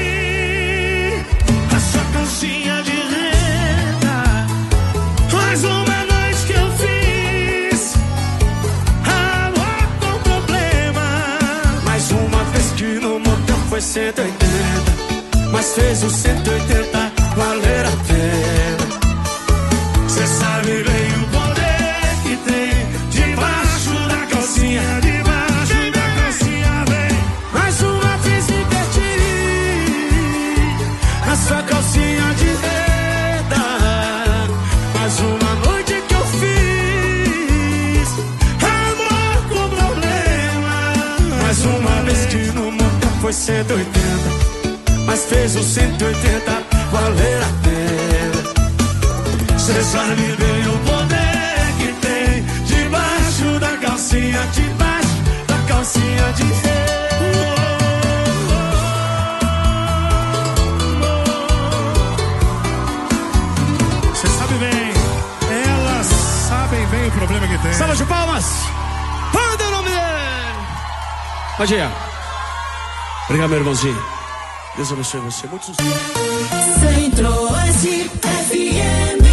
Speaker 11: a sua calcinha de renda. Mais uma noite que eu fiz amor com problema. Mais uma vez que no motel foi cento e oitenta, mas fez os cento e oitenta valer a pena. Cê sabe bem o poder que tem debaixo da calcinha, debaixo da calcinha, vem. Mais uma vez me perdi, a sua calcinha de renda. Mais uma noite que eu fiz amor com problema. Mais uma vez que no motel foi cento e oitenta, mas fez os cento e oitenta valer a pena. Cê sabe bem o poder que tem debaixo da calcinha, debaixo da calcinha de renda. Cê sabe bem, elas sabem bem o problema que tem.
Speaker 2: Salva de palmas! Manda o nome dele! Pode ir.
Speaker 1: Obrigado, meu irmãozinho. Deus abençoe você. Muito sucesso.
Speaker 10: Centro-Oeste F M.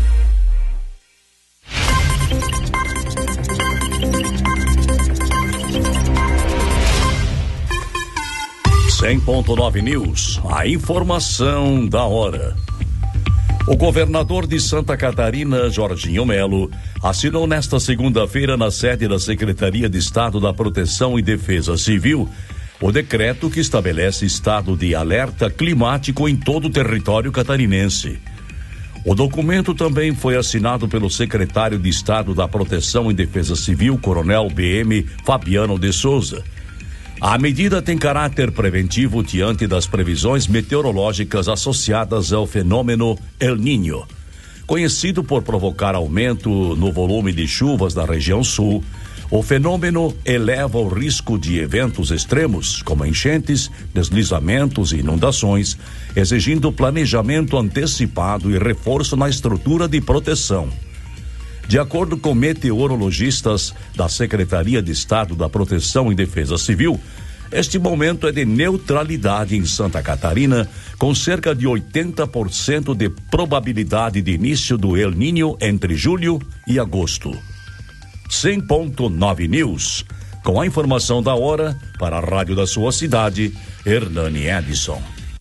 Speaker 7: cem ponto nove News, a informação da hora. O governador de Santa Catarina, Jorginho Melo, assinou nesta segunda-feira na sede da Secretaria de Estado da Proteção e Defesa Civil o decreto que estabelece estado de alerta climático em todo o território catarinense. O documento também foi assinado pelo secretário de Estado da Proteção e Defesa Civil, Coronel B M Fabiano de Souza. A medida tem caráter preventivo diante das previsões meteorológicas associadas ao fenômeno El Niño, conhecido por provocar aumento no volume de chuvas da região sul. O fenômeno eleva o risco de eventos extremos, como enchentes, deslizamentos e inundações, exigindo planejamento antecipado e reforço na estrutura de proteção. De acordo com meteorologistas da Secretaria de Estado da Proteção e Defesa Civil, este momento é de neutralidade em Santa Catarina, com cerca de oitenta por cento de probabilidade de início do El Niño entre julho e agosto. cem ponto nove News, com a informação da hora para a rádio da sua cidade, Hernani Edson.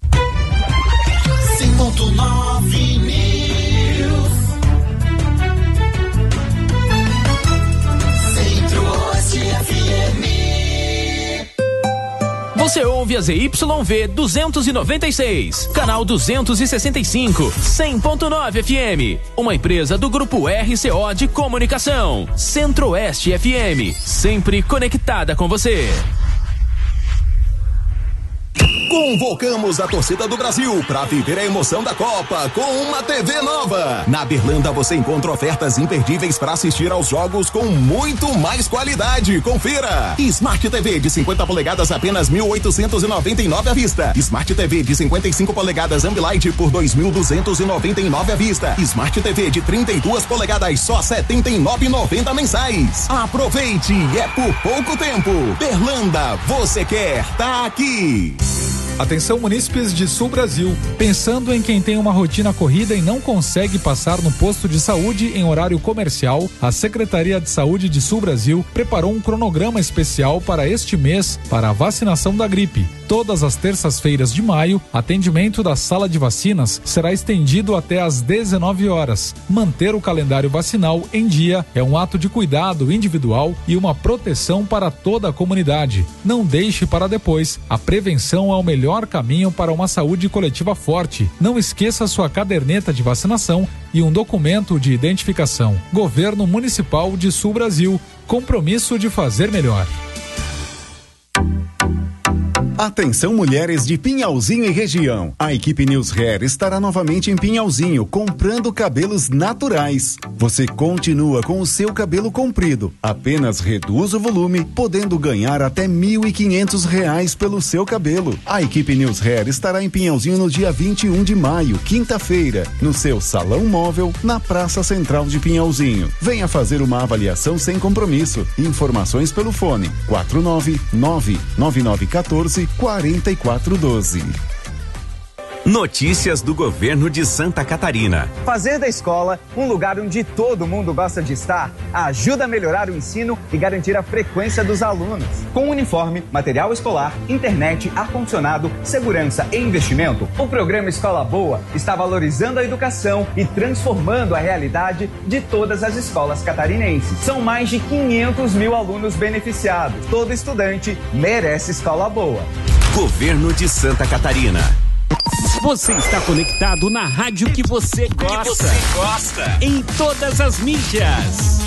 Speaker 10: cem ponto nove News. Centro-Oeste F M.
Speaker 12: Você ouve a Z Y V duzentos e noventa e seis, canal duzentos e sessenta e cinco, cem ponto nove F M, uma empresa do grupo R C O de comunicação. Centro-Oeste F M, sempre conectada com você.
Speaker 14: Convocamos a torcida do Brasil para viver a emoção da Copa com uma T V nova. Na Berlanda você encontra ofertas imperdíveis para assistir aos jogos com muito mais qualidade. Confira! Smart T V de cinquenta polegadas apenas mil oitocentos e noventa e nove à vista. Smart T V de cinquenta e cinco polegadas Ambilight por dois mil duzentos e noventa e nove à vista. Smart T V de trinta e duas polegadas só setenta e nove reais e noventa centavos mensais. Aproveite, é por pouco tempo. Berlanda, você quer, tá aqui.
Speaker 15: Atenção, munícipes de Sul Brasil, pensando em quem tem uma rotina corrida e não consegue passar no posto de saúde em horário comercial, a Secretaria de Saúde de Sul Brasil preparou um cronograma especial para este mês para a vacinação da gripe. Todas as terças-feiras de maio, atendimento da sala de vacinas será estendido até às dezenove horas. Manter o calendário vacinal em dia é um ato de cuidado individual e uma proteção para toda a comunidade. Não deixe para depois. A prevenção é o melhor melhor caminho para uma saúde coletiva forte. Não esqueça sua caderneta de vacinação e um documento de identificação. Governo Municipal de Sul Brasil. Compromisso de fazer melhor.
Speaker 9: Atenção, mulheres de Pinhalzinho e região. A equipe News Hair estará novamente em Pinhalzinho, comprando cabelos naturais. Você continua com o seu cabelo comprido, apenas reduz o volume, podendo ganhar até mil e quinhentos reais pelo seu cabelo. A equipe News Hair estará em Pinhalzinho no dia vinte e um de maio, quinta-feira, no seu salão móvel, na Praça Central de Pinhalzinho. Venha fazer uma avaliação sem compromisso. Informações pelo fone quatro nove nove nove nove um quatro quatro quatro um dois.
Speaker 18: Notícias do governo de Santa Catarina.
Speaker 24: Fazer da escola um lugar onde todo mundo gosta de estar ajuda a melhorar o ensino e garantir a frequência dos alunos. Com uniforme, material escolar, internet, ar-condicionado, segurança e investimento, o programa Escola Boa está valorizando a educação e transformando a realidade de todas as escolas catarinenses. São mais de quinhentos mil alunos beneficiados. Todo estudante merece escola boa.
Speaker 18: Governo de Santa Catarina.
Speaker 25: Você está conectado na rádio que você gosta. Que você gosta. Em todas as mídias.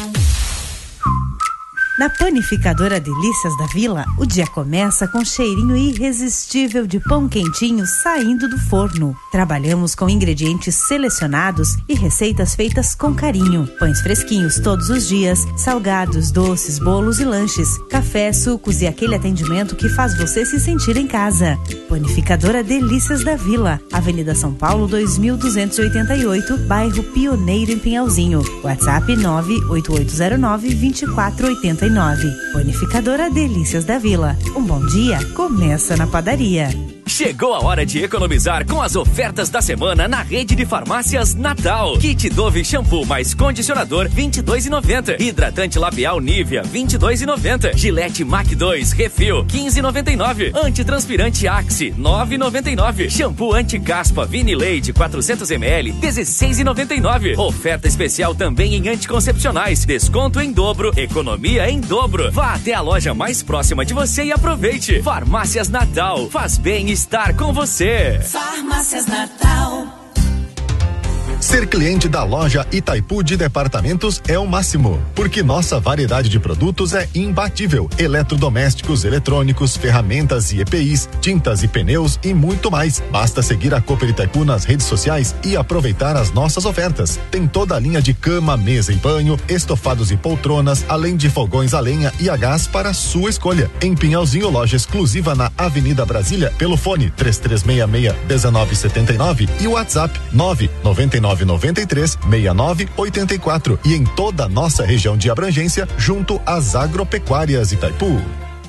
Speaker 26: Na Panificadora Delícias da Vila, o dia começa com um cheirinho irresistível de pão quentinho saindo do forno. Trabalhamos com ingredientes selecionados e receitas feitas com carinho. Pães fresquinhos todos os dias, salgados, doces, bolos e lanches, café, sucos e aquele atendimento que faz você se sentir em casa. Panificadora Delícias da Vila, Avenida São Paulo dois mil duzentos e oitenta e oito, bairro Pioneiro em Pinhalzinho. WhatsApp nove oito oito zero nove dois quatro oito nove. Panificadora Delícias da Vila. Um bom dia começa na padaria.
Speaker 12: Chegou a hora de economizar com as ofertas da semana na rede de farmácias Natal. Kit Dove shampoo mais condicionador vinte e dois reais e noventa centavos. Hidratante labial Nivea vinte e dois reais e noventa centavos. Gillette Mac dois Refil quinze reais e noventa e nove centavos. Antitranspirante Axe nove reais e noventa e nove centavos. Shampoo anti-caspa Vini Leite quatrocentos mililitros dezesseis reais e noventa e nove centavos. Oferta especial também em anticoncepcionais. Desconto em dobro, economia em dobro. Vá até a loja mais próxima de você e aproveite. Farmácias Natal. Faz bem estar com você.
Speaker 10: Farmácias Natal.
Speaker 27: Ser cliente da loja Itaipu de Departamentos é o máximo, porque nossa variedade de produtos é imbatível. Eletrodomésticos, eletrônicos, ferramentas e E P Is, tintas e pneus e muito mais. Basta seguir a Cooper Itaipu nas redes sociais e aproveitar as nossas ofertas. Tem toda a linha de cama, mesa e banho, estofados e poltronas, além de fogões a lenha e a gás para sua escolha. Em Pinhalzinho, loja exclusiva na Avenida Brasília, pelo fone três três seis seis um nove sete nove e o WhatsApp nove nove nove nove três seis nove oito quatro e em toda a nossa região de abrangência, junto às agropecuárias Itaipu.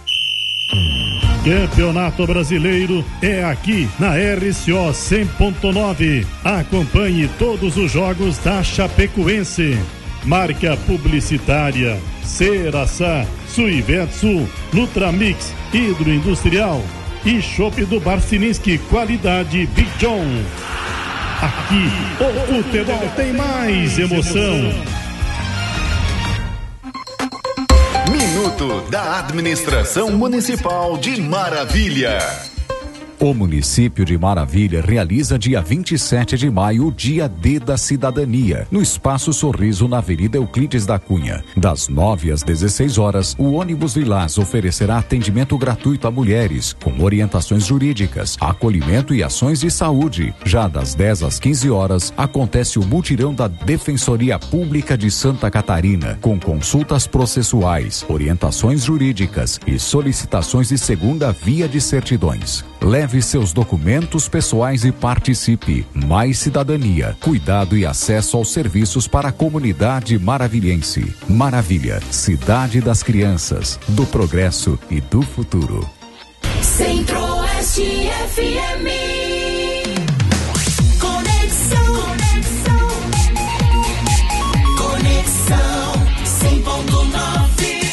Speaker 28: Campeonato Brasileiro é aqui na R C O cem ponto nove. Acompanhe todos os jogos da Chapecoense. Marca publicitária Ceraçá, Suivetsu, Nutramix, Hidroindustrial e Chopp do Barcininski, qualidade Big John. Aqui, o futebol tem mais emoção.
Speaker 9: Minuto da Administração Municipal de Maravilha.
Speaker 4: O município de Maravilha realiza dia vinte e sete de maio o Dia D da Cidadania, no Espaço Sorriso, na Avenida Euclides da Cunha. Das nove às dezesseis horas, o ônibus Lilás oferecerá atendimento gratuito a mulheres, com orientações jurídicas, acolhimento e ações de saúde. Já das dez às quinze horas, acontece o mutirão da Defensoria Pública de Santa Catarina, com consultas processuais, orientações jurídicas e solicitações de segunda via de certidões. Leve seus documentos pessoais e participe. Mais cidadania, cuidado e acesso aos serviços para a comunidade maravilhense. Maravilha, cidade das crianças, do progresso e do futuro.
Speaker 10: Centro-Oeste F M. Conexão, conexão, conexão cem ponto nove.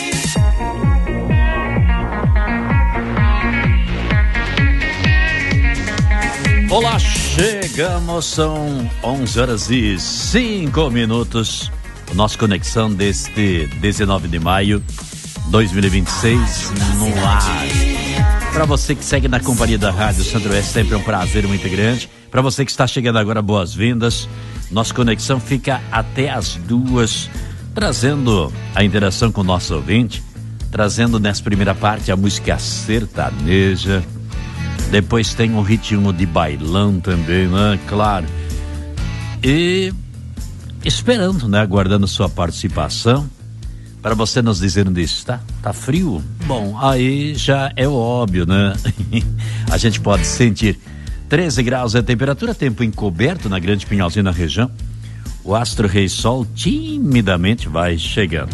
Speaker 7: Olá, chegamos, são onze horas e cinco minutos. O nosso Conexão deste dezenove de maio de dois mil e vinte e seis no ar. Para você que segue na companhia da Rádio Centro-Oeste, sempre é um prazer muito grande. Para você que está chegando agora, boas-vindas. Nossa Conexão fica até as duas, trazendo a interação com o nosso ouvinte, trazendo nessa primeira parte a música sertaneja. Depois tem um ritmo de bailão também, né? Claro. E esperando, né? Aguardando sua participação. Para você nos dizer onde está. Tá frio? Bom, aí já é óbvio, né? A gente pode sentir. treze graus é a temperatura, tempo encoberto na Grande Pinhalzinho, na região. O astro Rei Sol timidamente vai chegando.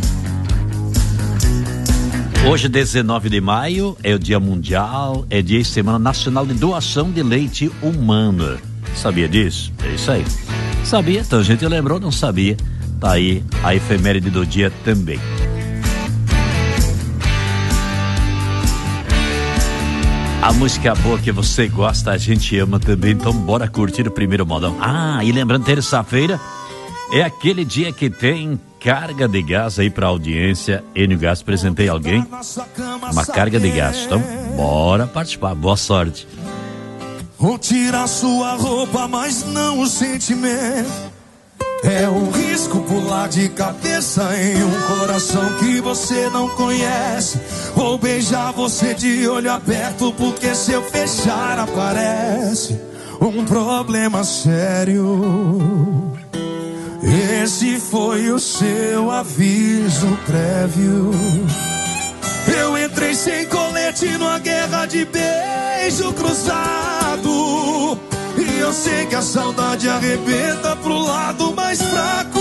Speaker 7: Hoje, dezenove de maio, é o Dia Mundial, é Dia e Semana Nacional de Doação de Leite Humano. Sabia disso? É isso aí. Sabia? Então a gente lembrou, não sabia. Tá aí a efeméride do dia também. A música boa que você gosta, a gente ama também, então bora curtir o primeiro modão. Ah, e lembrando, terça-feira é aquele dia que tem carga de gás aí pra audiência. Enio Gás, presentei alguém uma carga de gás, então bora participar, boa sorte.
Speaker 11: Vou tirar sua roupa, mas não o sentimento. É um risco pular de cabeça em um coração que você não conhece. Vou beijar você de olho aberto, porque se eu fechar aparece um problema sério. Esse foi o seu aviso prévio. Eu entrei sem colete numa guerra de beijo cruzado. E eu sei que a saudade arrebenta pro lado mais fraco.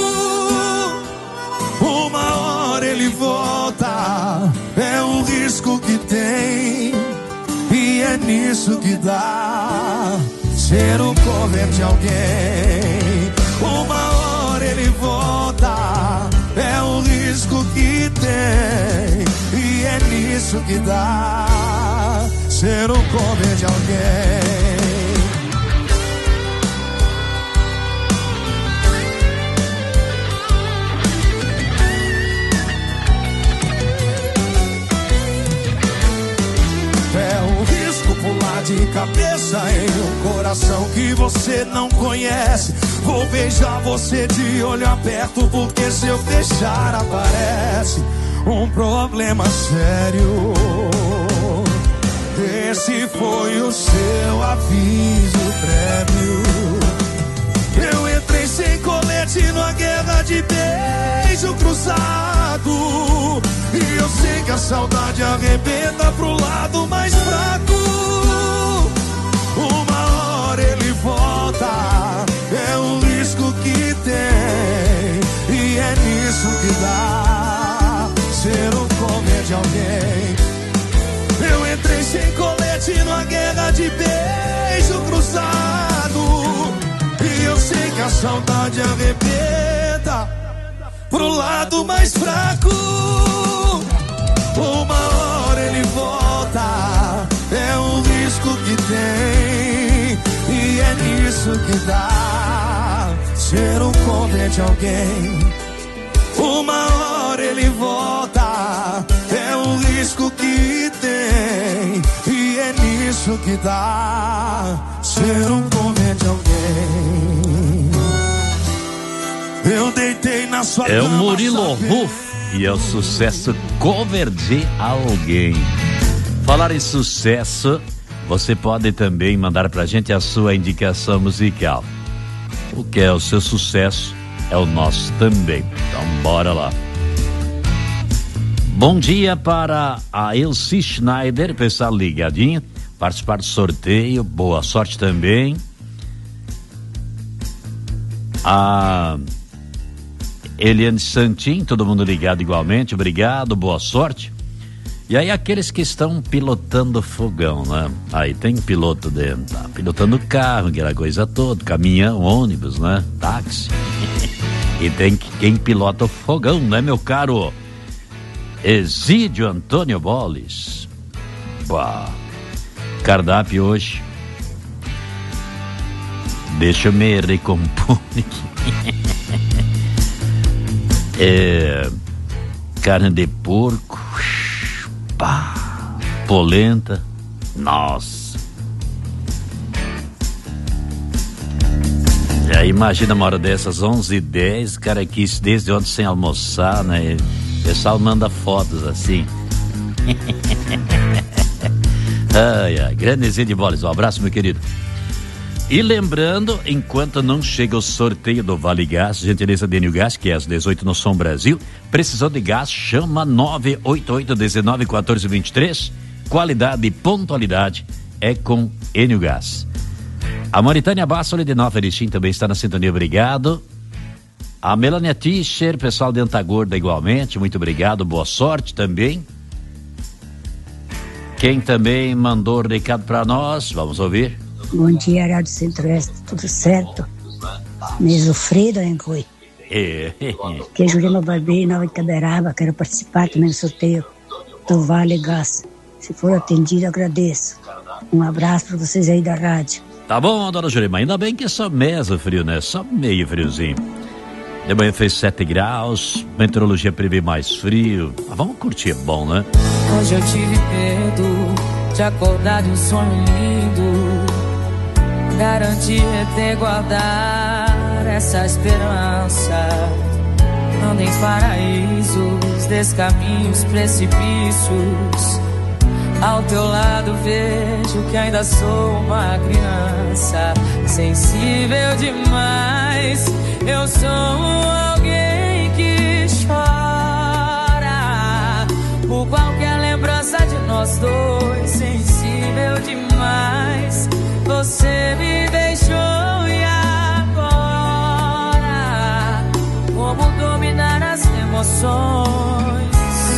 Speaker 11: Uma hora ele volta, é um risco que tem. E é nisso que dá ser o cover de alguém. Uma hora ele volta, é um risco que tem. E é nisso que dá ser o cover de alguém. Pular de cabeça em um coração que você não conhece. Vou beijar você de olho aberto, porque se eu fechar aparece um problema sério. Esse foi o seu aviso prévio. Eu entrei sem colete numa guerra de beijo cruzado. E eu sei que a saudade arrebenta pro lado mais fraco. Uma hora ele volta, é um risco que tem. E é nisso que dá ser o comer de alguém. Eu entrei sem colete numa guerra de beijo cruzado. E eu sei que a saudade arrebenta pro lado mais fraco. Uma hora ele volta, é um risco que tem. E é nisso que dá ser um cover de alguém. Uma hora ele volta, é um risco que tem. E é nisso isso que dá ser um cover de alguém. Eu deitei na sua
Speaker 3: É
Speaker 11: cama.
Speaker 3: o Murilo Ruff e é o sucesso cover de alguém. Falar em sucesso, você pode também mandar pra gente a sua indicação musical. O que é o seu sucesso é o nosso também. Então bora lá. Bom dia para a Elci Schneider, pessoal ligadinho, participar do sorteio, boa sorte também. A Eliane Santin, todo mundo ligado igualmente, obrigado, boa sorte. E aí aqueles que estão pilotando fogão, né? Aí tem piloto dentro, tá pilotando carro, aquela coisa toda, caminhão, ônibus, né? Táxi. E tem quem pilota o fogão, né, meu caro? Exídio Antônio Boles. Bah. Cardápio hoje. Deixa eu me recompor aqui. É, carne de porco. Pá, polenta. Nossa. E aí imagina uma hora dessas, onze e dez, cara quis desde ontem sem almoçar, né? O pessoal manda fotos assim. Ai, ai, grandezinho de bolas. Um abraço, meu querido. E lembrando, enquanto não chega o sorteio do Vale Gás, gentileza de Enio Gás, que é às dezoito no Som Brasil, precisou de gás, chama nove oito oito um nove um quatro dois três. Qualidade e pontualidade é com Enio Gás. A Maritânia Bassoli de Nova Erechim também está na sintonia, obrigado. A Melania Tischer, pessoal de Antagorda igualmente, muito obrigado, boa sorte também. Quem também mandou recado para nós, vamos ouvir.
Speaker 5: Bom dia, Rádio Centro-Oeste, tudo certo? Me sofrido, hein, Cui?
Speaker 3: É.
Speaker 5: Que é Juliana Barbeiro, Nova Itaberaba, quero participar também do sorteio do Vale Gás. Se for atendido, agradeço. Um abraço para vocês aí da rádio.
Speaker 3: Tá bom, dona Jurema, ainda bem que é só mesa frio, né? Só meio friozinho. De manhã fez sete graus, meteorologia prevê mais frio. Ah, vamos curtir, é bom, né?
Speaker 1: Hoje eu tive medo de acordar de um sonho lindo. Garantir é ter guardar essa esperança. Ando em paraísos, descaminhos, precipícios. Ao teu lado vejo que ainda sou uma criança, sensível demais. Eu sou alguém que chora por qualquer lembrança de nós dois, sensível demais. Você me deixou e agora como dominar as emoções?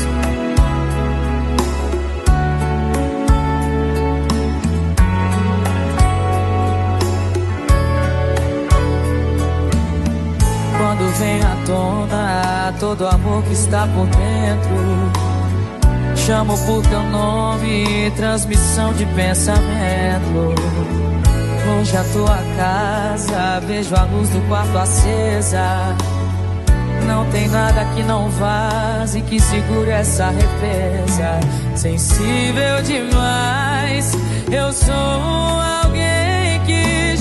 Speaker 1: Quando vem à tona todo amor que está por dentro, chamo por teu nome, transmissão de pensamento. Longe a tua casa, vejo a luz do quarto acesa. Não tem nada que não vaze, que segure essa represa. Sensível demais, eu sou alguém que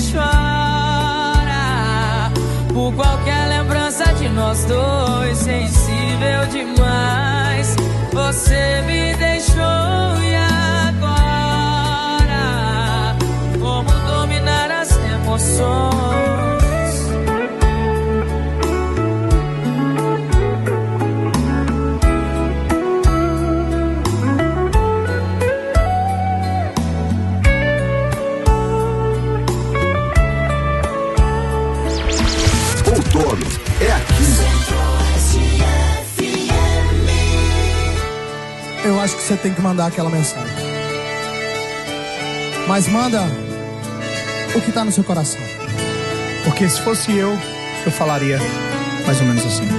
Speaker 1: chora por qualquer lembrança de nós dois. Sensível demais, você me deixou e agora como dominar as emoções?
Speaker 27: Outono é aqui.
Speaker 13: Eu acho que você tem que mandar aquela mensagem. Mas manda o que tá no seu coração. Porque se fosse eu, eu falaria mais ou menos assim.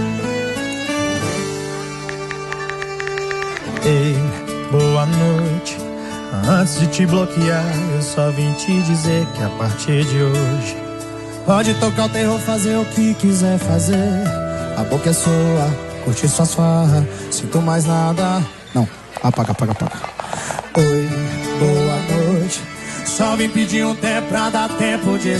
Speaker 11: Ei, boa noite. Antes de te bloquear, eu só vim te dizer que a partir de hoje pode tocar o terror, fazer o que quiser fazer. A boca é sua, curtir suas farras. Sinto mais nada. Não, apaga, apaga, apaga. Oi, boa noite.
Speaker 21: Só vim pedir um té pra dar tempo de